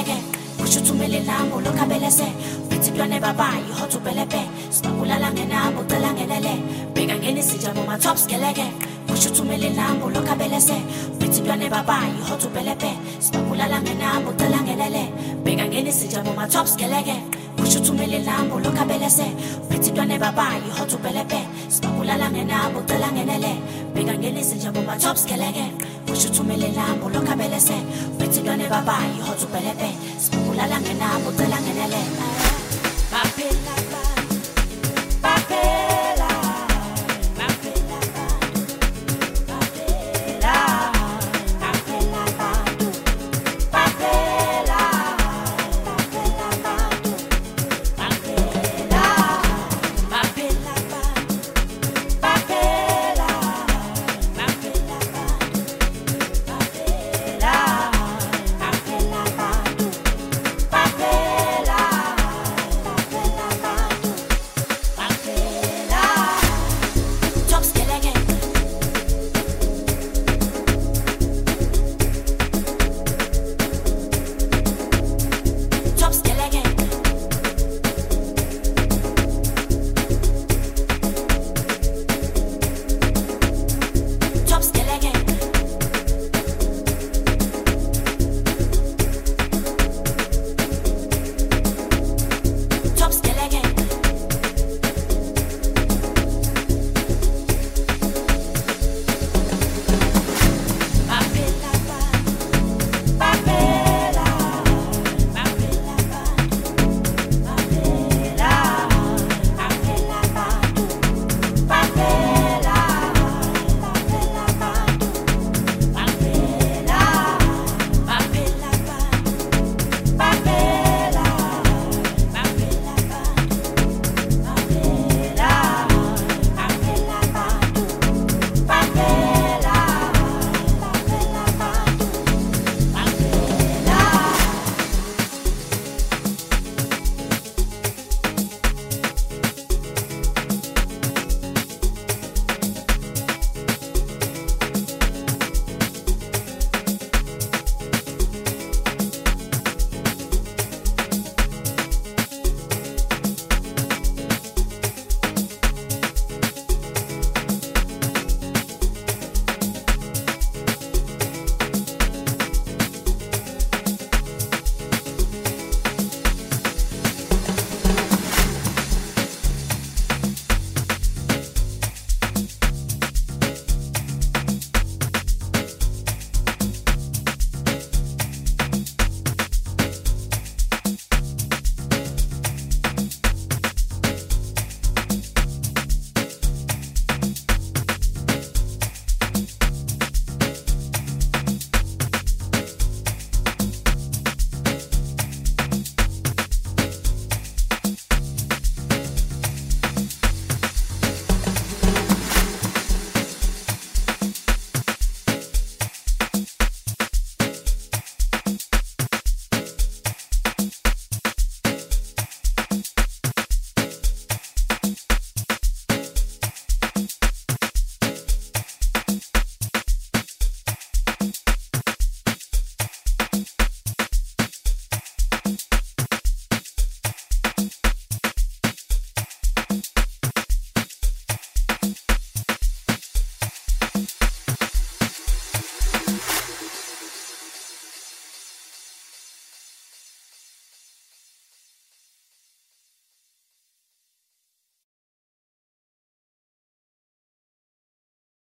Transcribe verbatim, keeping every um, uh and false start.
skelege. Pushu tumele lambo lokabele se. Biti blone babai hotu belepe. Spakula langena butela ngelele. Bega ngeni sijamo ma top skelege. Pushu tumele lambo lokabele se. Biti blone babai hotu belepe. Spakula langena butela ngelele. Bega ngeni sijamo ma top skelege. Pushu tumele lambo lokabele se. Biti blone babai hotu belepe. Spakula langena butela ngelele. Bega ngeni sijamo ma top skelege. Pushu tumele lambo lokabele se. Biti blone babai hotu belepe. Spakula langena butela ngelele. Bapela